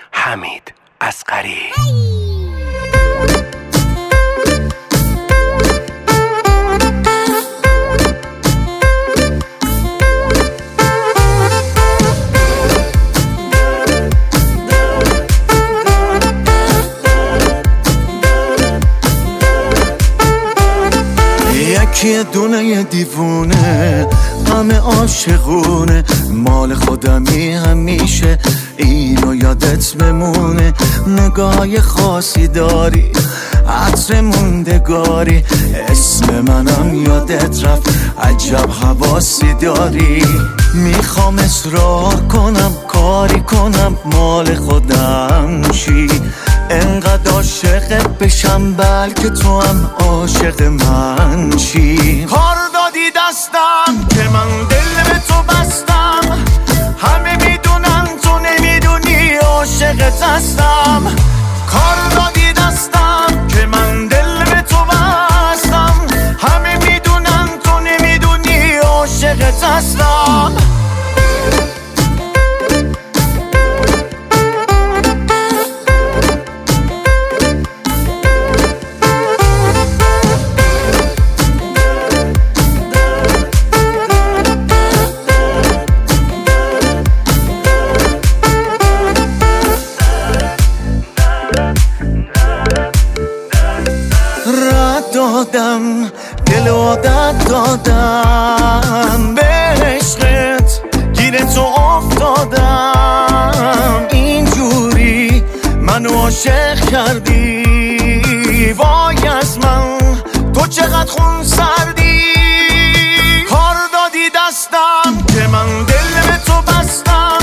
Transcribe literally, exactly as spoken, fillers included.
حمید اصغری. یکی دونه دیوونه همه عاشقونه، مال خودمی همیشه اینو یادت بمونه. نگاه خاصی داری، عطر موندگاری، اسم منم یادت رفت، عجب حواسی داری. میخوام اصرار کنم کاری کنم مال خودم شی، انقدر عاشقت بشم بلکه تو هم عاشق من شی. کار دادی دستم که من دل به تو بستم، همه میدونن تو نمیدونی عاشقت هستم. کار دادی دستم که من دل به تو بستم، همه میدونن تو نمیدونی عاشقت هستم. دادم دل عادت دادم به عشقت، گیر تو افتادم. اینجوری منو عاشق کردی، وای از من تو چقدر خون سردی. کار دادی دستم که من دل به تو بستم،